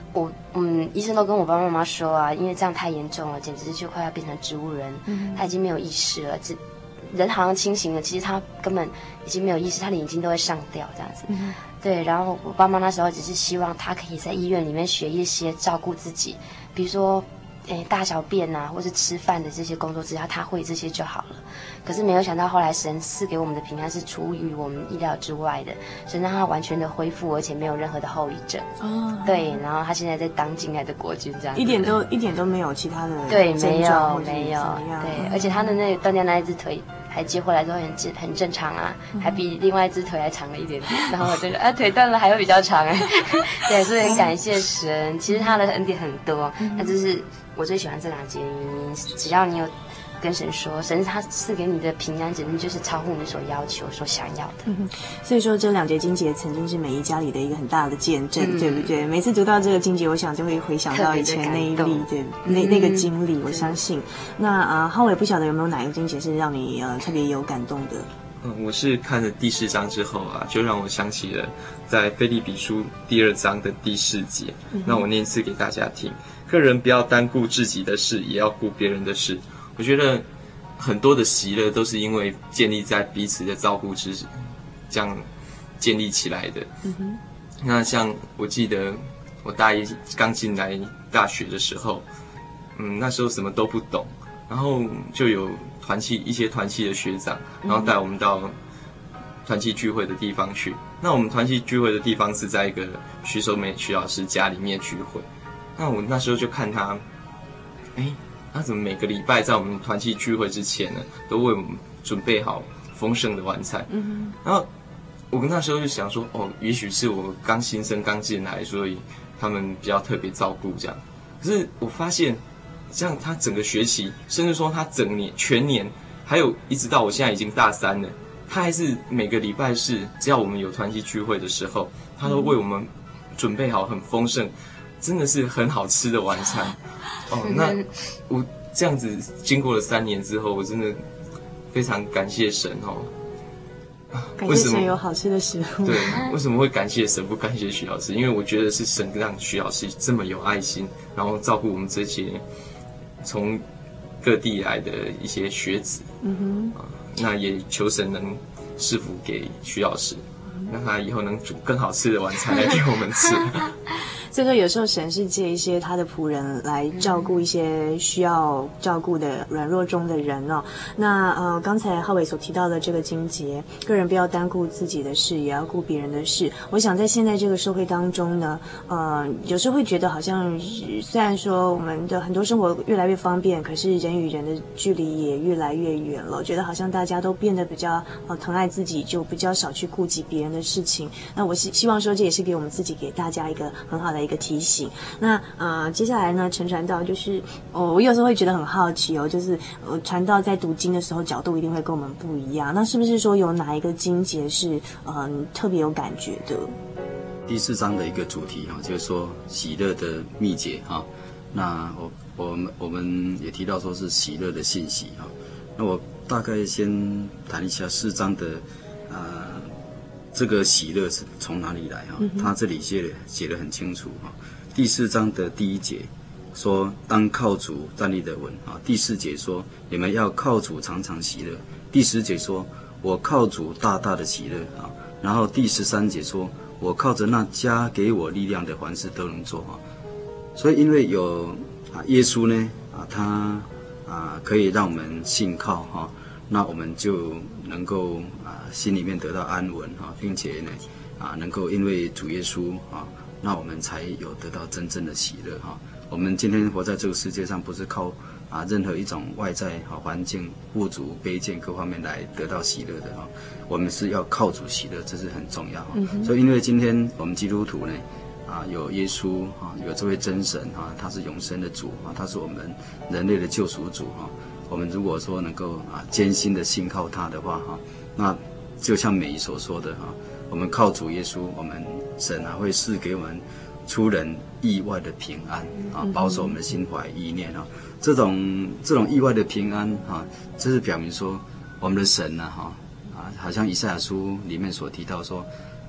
D: 医生都跟我爸爸妈妈说啊，因为这样太严重了，简直就快要变成植物人，他已经没有意识了，人好像清醒了，其实他根本已经没有意识，他的眼睛都会上吊这样子。对，然后我爸妈那时候只是希望他可以在医院里面学一些照顾自己，比如说大小便啊，或是吃饭的这些工作，只要他会这些就好了。可是没有想到后来神赐给我们的平安是出于我们意料之外的，神让他完全的恢复，而且没有任何的后遗症。对，然后他现在在当敬爱的国军这样子，
A: 一点都没有其他的
D: 对，没有，
A: 对，
D: 而且他的那个断掉那一只腿还接回来之后很正常啊，还比另外一只腿还长了一点点。然后我就腿断了还会比较长对，所以很感谢神。其实他的恩典很多，那就是我最喜欢这2节的原因。只要你有跟神说，神他赐给你的平安，简直就是超乎你所要求、所想要的。
A: 所以说这2节经节曾经是每一家里的一个很大的见证，对不对？每次读到这个经节，我想就会回想到以前那一历，对，那个经历，我相信。那浩伟不晓得有没有哪一个经节是让你特别有感动的？
E: 我是看了第4章之后啊，就让我想起了在腓立比书第2章的第4节。那我念一次给大家听：个人不要单顾自己的事，也要顾别人的事。我觉得很多的喜乐都是因为建立在彼此的照顾之这样建立起来的。那像我记得我大一刚进来大学的时候，那时候什么都不懂，然后就有一些团契的学长，然后带我们到团契聚会的地方去。那我们团契聚会的地方是在一个徐守美徐老师家里面聚会。那我那时候就看他，他怎么每个礼拜在我们团契聚会之前呢，都为我们准备好丰盛的晚餐。然后我那时候就想说，也许是我刚新生刚进来，所以他们比较特别照顾这样。可是我发现，这样他整个学期，甚至说他整年全年，还有一直到我现在已经大3了，他还是每个礼拜四，只要我们有团契聚会的时候，他都为我们准备好很丰盛，真的是很好吃的晚餐。那我这样子经过了3年之后，我真的非常感谢神
A: 感谢神有好吃的食物。
E: 对，为什么会感谢神不感谢徐老师？因为我觉得是神让徐老师这么有爱心，然后照顾我们这些从各地来的一些学子。那也求神能赐福给徐老师，让他以后能煮更好吃的晚餐来给我们吃。
A: 所以说有时候神是借一些他的仆人来照顾一些需要照顾的软弱中的人哦。那刚才浩伟所提到的这个经节，个人不要单顾自己的事，也要顾别人的事。我想在现在这个社会当中呢，有时候会觉得好像虽然说我们的很多生活越来越方便，可是人与人的距离也越来越远了。觉得好像大家都变得比较疼爱自己，就比较少去顾及别人的事情。那我希望说这也是给我们自己给大家一个很好的一个提醒。那接下来呢，陈传道就是我有时候会觉得很好奇就是传道在读经的时候角度一定会跟我们不一样。那是不是说有哪一个经节是特别有感觉的？
C: 第4章的一个主题就是说喜乐的秘诀那我们也提到说是喜乐的信息那我大概先谈一下4章的这个喜乐是从哪里来他这里写得很清楚第4章的第1节说当靠主站立的稳第4节说你们要靠主常常喜乐，第10节说我靠主大大的喜乐然后第13节说我靠着那加给我力量的凡事都能做所以因为有耶稣呢他可以让我们信靠那我们就能够心里面得到安稳并且呢能够因为主耶稣那我们才有得到真正的喜乐我们今天活在这个世界上，不是靠任何一种外在环境、物主、卑贱各方面来得到喜乐的我们是要靠主喜乐，这是很重要所以因为今天我们基督徒呢有耶稣有这位真神他是永生的主他是我们人类的救赎主我们如果说能够艰辛的信靠他的话那就像美仪所说的我们靠主耶稣，我们神会赐给我们出人意外的平安保守我们的心怀意念这种意外的平安这是表明说我们的神好像以赛亚书里面所提到说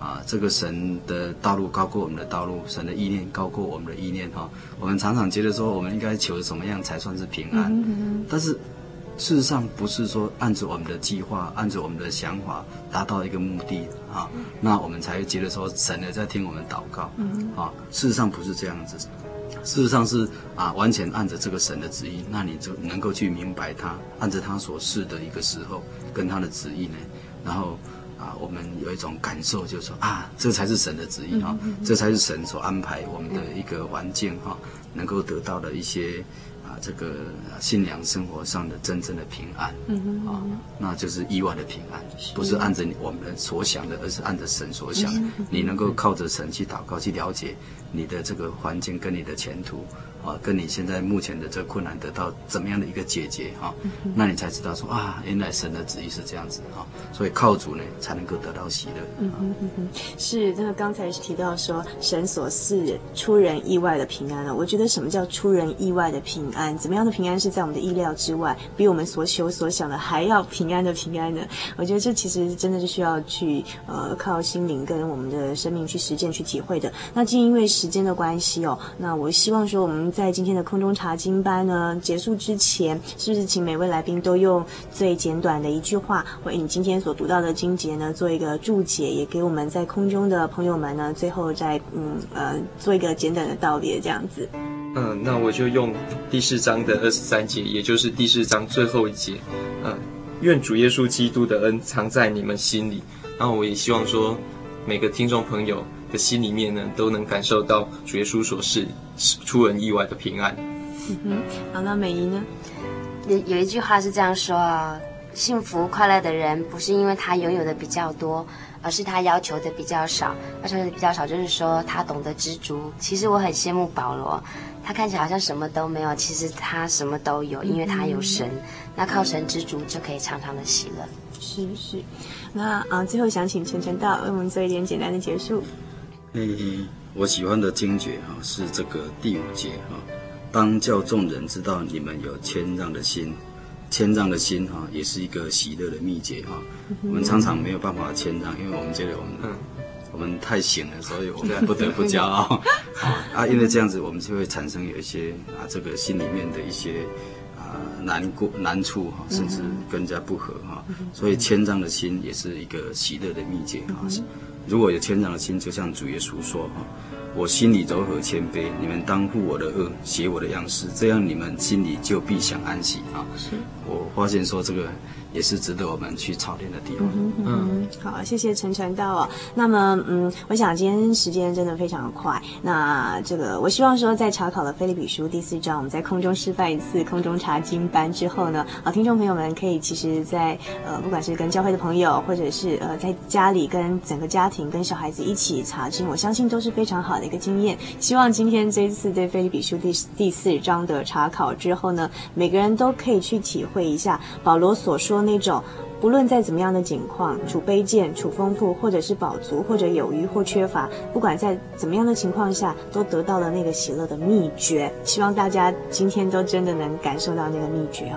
C: 这个神的道路高过我们的道路，神的意念高过我们的意念哈。我们常常觉得说我们应该求什么样才算是平安，但是事实上不是说按照我们的计划，按照我们的想法达到一个目的啊，那我们才觉得说神呢在听我们祷告啊。事实上不是这样子，事实上是完全按着这个神的旨意，那你就能够去明白他按着他所示的一个时候跟他的旨意呢，然后我们有一种感受，就是说这才是神的旨意哈，这才是神所安排我们的一个环境哈，能够得到的一些这个信仰生活上的真正的平安那就是意外的平安，不是按着我们所想的，而是按着神所想。你能够靠着神去祷告，去了解你的这个环境跟你的前途跟你现在目前的这个困难得到怎么样的一个解决那你才知道说原来神的旨意是这样子所以靠主呢才能够得到喜乐。
A: 是，这个刚才提到说神所赐出人意外的平安我觉得什么叫出人意外的平安？怎么样的平安是在我们的意料之外，比我们所求所想的还要平安的平安呢？我觉得这其实真的是需要去靠心灵跟我们的生命去实践去体会的。那今天因为时间的关系那我希望说我们在今天的空中查经班呢结束之前，是不是请每位来宾都用最简短的一句话为你今天所读到的经节呢做一个注解，也给我们在空中的朋友们呢最后再做一个简短的道别这样子。
E: 那我就用第4章的23节，也就是第4章最后一节愿主耶稣基督的恩藏在你们心里。然后我也希望说每个听众朋友的心里面呢都能感受到主耶稣所示出人意外的平安。
A: 好，那美仪呢？
D: 有一句话是这样说幸福快乐的人不是因为他拥有的比较多，而是他要求的比较少。要求的比较少就是说他懂得知足。其实我很羡慕保罗，他看起来好像什么都没有，其实他什么都有，因为他有神。那靠神知足就可以常常的喜乐。
A: 是。那最后想请陈道为我们做一点简单的结束。
C: 我喜欢的经诀是这个第5节当叫众人知道你们有谦让的心。谦让的心也是一个喜乐的秘诀我们常常没有办法谦让，因为我们觉得我们太醒了，所以我们不得不骄傲因为这样子我们就会产生有一些这个心里面的一些难处甚至跟人家不和所以谦让的心也是一个喜乐的秘诀如果有谦让的心，就像主耶稣说我心里柔和谦卑，你们当负我的恶，学我的样式，这样你们心里就必享安息我发现说这个也是值得我们去操练的地方。
A: 好，谢谢陈道那么我想今天时间真的非常的快，那这个我希望说在查考了腓立比书第4章，我们在空中示范一次空中查经班之后呢听众朋友们可以其实在不管是跟教会的朋友，或者是在家里跟整个家庭跟小孩子一起查经，我相信都是非常好的一个经验。希望今天这一次对腓立比书第4章的查考之后呢，每个人都可以去体会一下保罗所说那种不论在怎么样的境况，处卑贱，处丰富，或者是饱足，或者有余或缺乏，不管在怎么样的情况下，都得到了那个喜乐的秘诀。希望大家今天都真的能感受到那个秘诀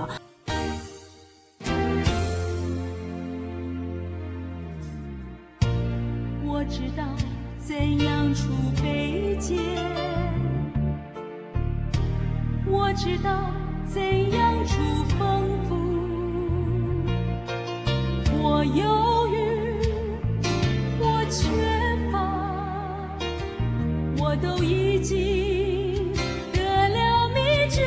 H: 我知道怎样处卑贱，我知道怎样处丰富，我忧郁，我缺乏，我都已经得了秘诀，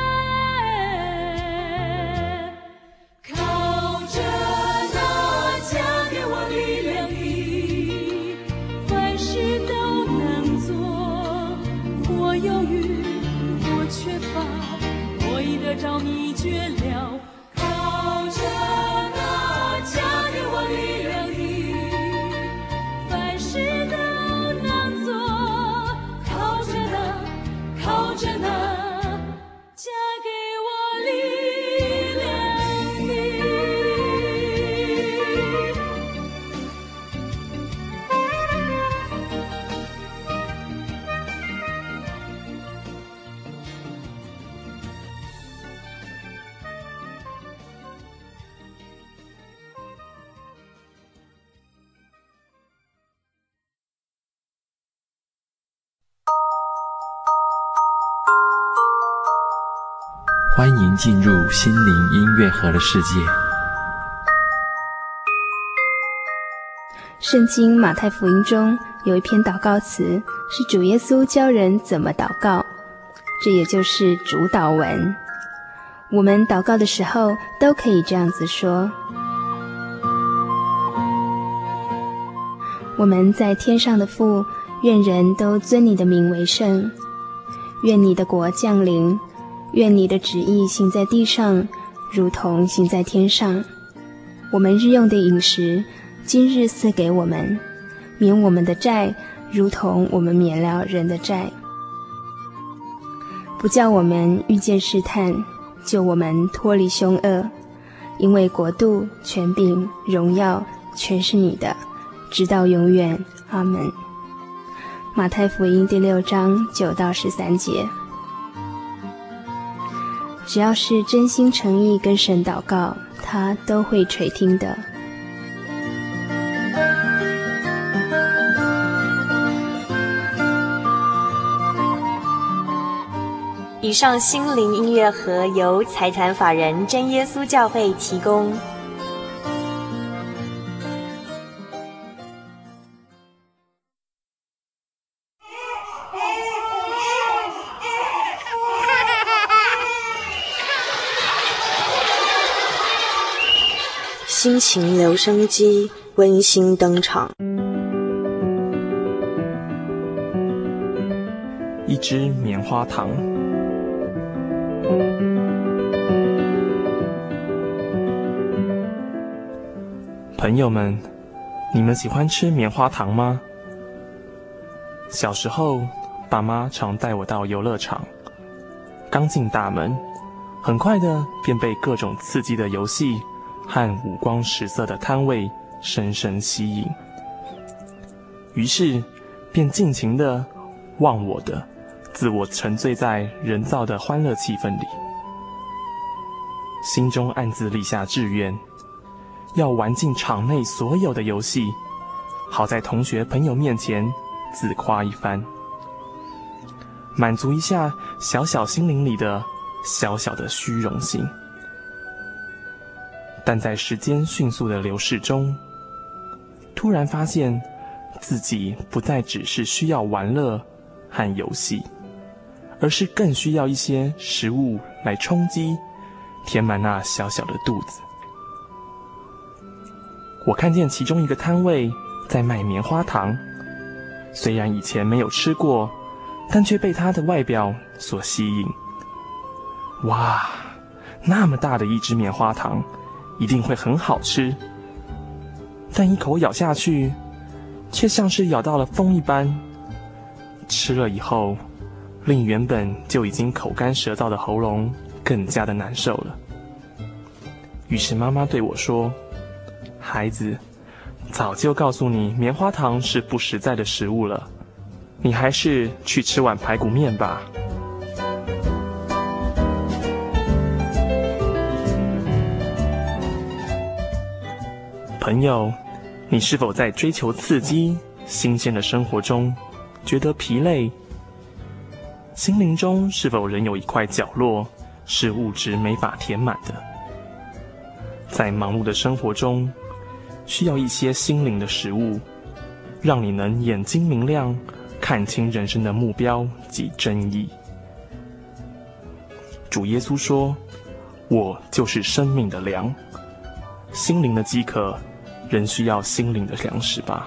H: 靠着那加给我力量的，凡事都能做。我忧郁，我缺乏，我已得着秘诀了。靠着那加给我力
I: 欢迎进入心灵音乐盒的世界。
J: 圣经马太福音中有一篇祷告词，是主耶稣教人怎么祷告，这也就是主祷文。我们祷告的时候都可以这样子说：我们在天上的父，愿人都尊你的名为圣，愿你的国降临，愿你的旨意行在地上，如同行在天上。我们日用的饮食，今日赐给我们，免我们的债，如同我们免了人的债。不叫我们遇见试探，救我们脱离凶恶。因为国度、权柄、荣耀，全是你的，直到永远。阿们。马太福音第6章9到13节。只要是真心诚意跟神祷告，他都会垂听的。
K: 以上心灵音乐盒由财团法人真耶稣教会提供。
L: 心情留声机温馨登场。
M: 一支棉花糖。朋友们，你们喜欢吃棉花糖吗？小时候，爸妈常带我到游乐场，刚进大门，很快的便被各种刺激的游戏和五光十色的摊位深深吸引，于是便尽情的忘我的自我沉醉在人造的欢乐气氛里，心中暗自立下志愿，要玩尽场内所有的游戏，好在同学朋友面前自夸一番，满足一下小小心灵里的小小的虚荣心。但在时间迅速的流逝中，突然发现自己不再只是需要玩乐和游戏，而是更需要一些食物来充饥，填满那小小的肚子。我看见其中一个摊位在卖棉花糖，虽然以前没有吃过，但却被它的外表所吸引。哇，那么大的一只棉花糖，一定会很好吃。但一口咬下去，却像是咬到了风一般，吃了以后，令原本就已经口干舌燥的喉咙更加的难受了。于是妈妈对我说：孩子，早就告诉你棉花糖是不实在的食物了，你还是去吃碗排骨面吧。朋友，你是否在追求刺激、新鲜的生活中觉得疲累？心灵中是否仍有一块角落是物质没法填满的？在忙碌的生活中，需要一些心灵的食物，让你能眼睛明亮，看清人生的目标及真意。主耶稣说：我就是生命的粮。心灵的饥渴，仍需要心灵的粮食吧。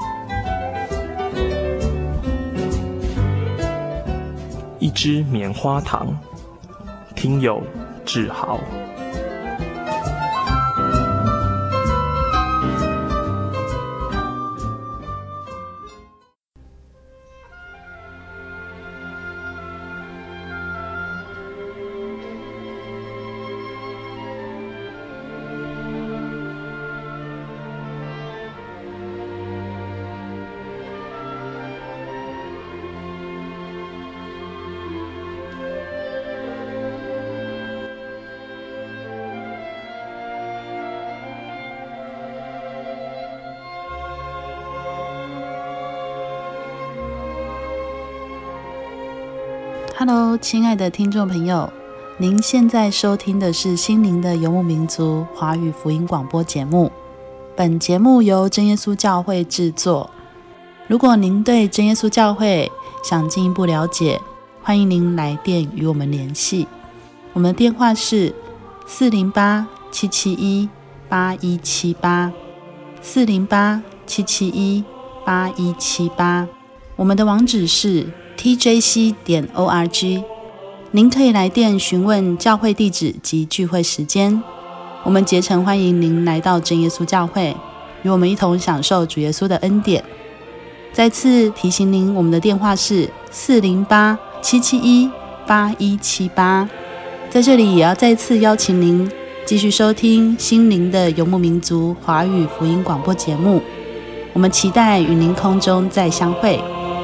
M: 一支棉花糖，听友志豪。
N: Hello， 亲爱的听众朋友， 您现在收听的是心灵的游牧民族华语福音广播节目，本节目由真耶稣教会制作。如果您对真耶稣教会想进一步了解，欢迎您来电与我们联系。我们的电话是408-771-8178 408-771-8178，我们的网址是 tjc.org。您可以来电询问教会地址及聚会时间。我们竭诚欢迎您来到真耶稣教会，与我们一同享受主耶稣的恩典。再次提醒您，我们的电话是408-771-8178。在这里也要再次邀请您继续收听心灵的游牧民族华语福音广播节目，我们期待与您空中再相会。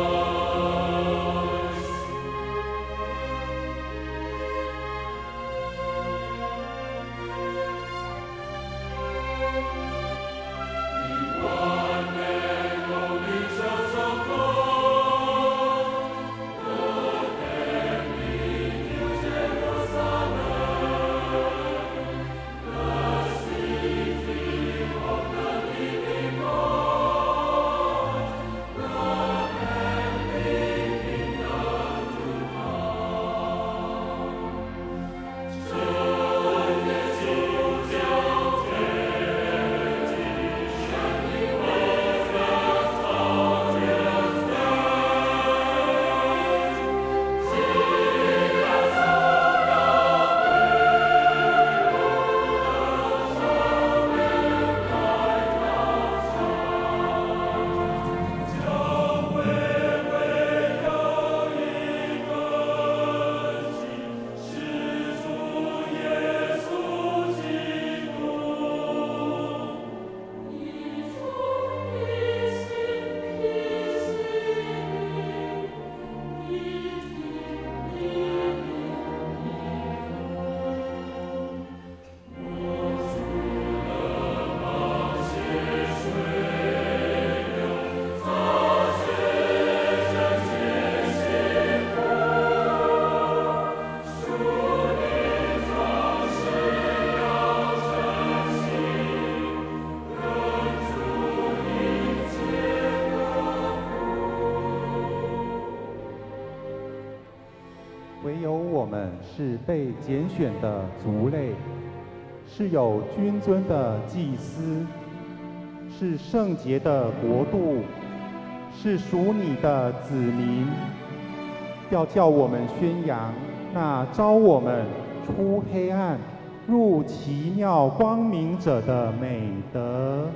O: 唯有我们是被拣选的族类，是有君尊的祭司，是圣洁的国度，是属你的子民，要叫我们宣扬那召我们出黑暗入奇妙光明者的美德。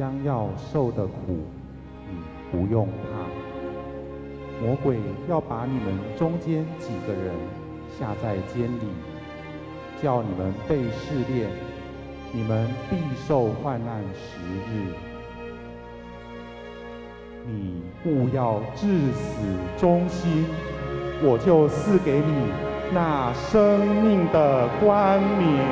O: 将要受的苦，你不用怕。魔鬼要把你们中间几个人下在监里，叫你们被试炼，你们必受患难10日。你务要至死忠心，我就赐给你那生命的冠冕。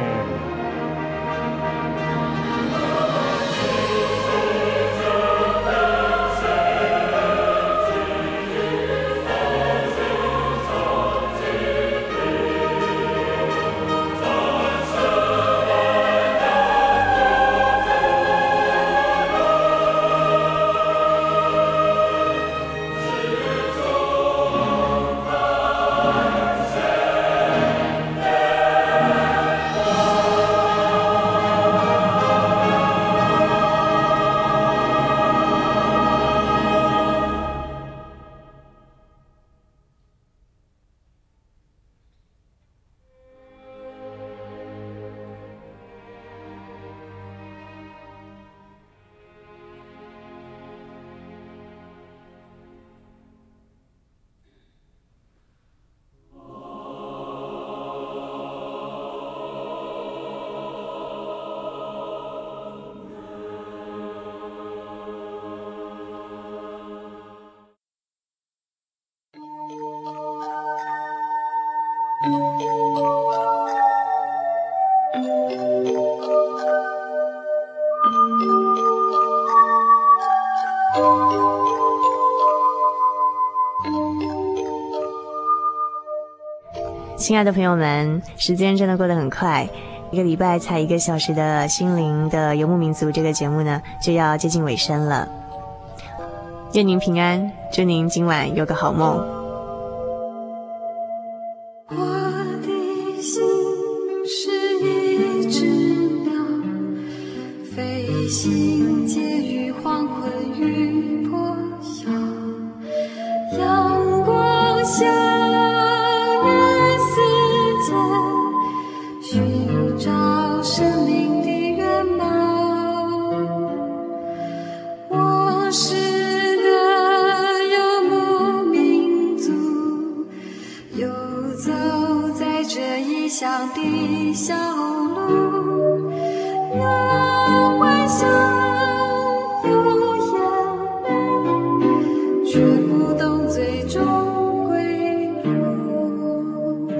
K: 亲爱的朋友们，时间真的过得很快，一个礼拜才1个小时的心灵的游牧民族这个节目呢，就要接近尾声了。愿您平安，祝您今晚有个好梦。
H: 我的心是一只鸟，飞行介于黄昏与破晓，阳光下寻找生命的原貌，我是个游牧民族，游走在这异乡的小路，有欢笑，有眼泪，却不懂最终归路。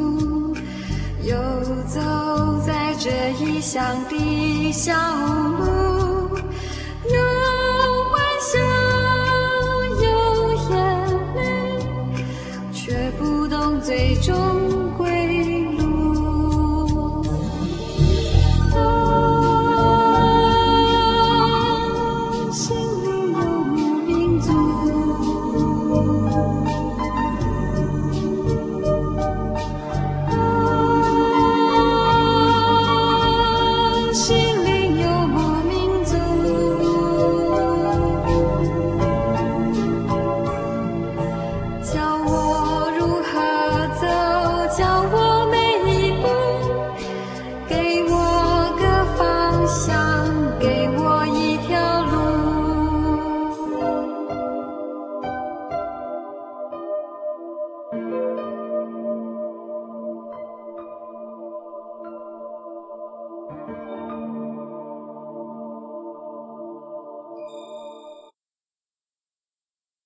P: 乡的小路。